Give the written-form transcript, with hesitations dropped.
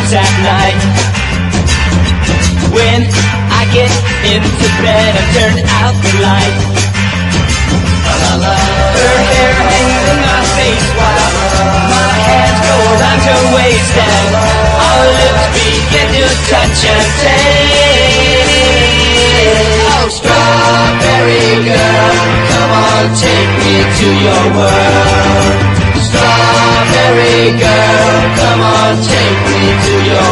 kiss at night. When I get into bed, I turn out the light. Her hair hangs in my face while my hands go around her waist, and our lips begin to touch and taste. Oh, strawberry girl, come on, take me to your world. Strawberry girl, come on, take me to your